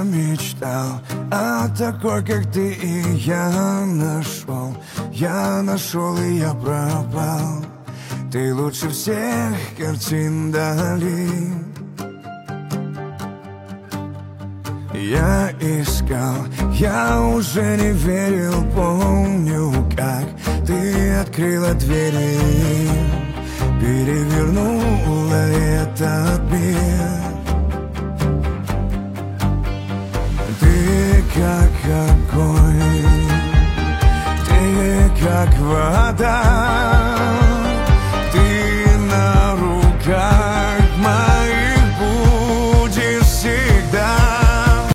мечтал о такой, как ты, и я нашел и я пропал. Ты лучше всех картин дали. Я искал, я уже не верил, помню, как ты открыла двери, перевернула этот мир. Ты как огонь, ты как вода,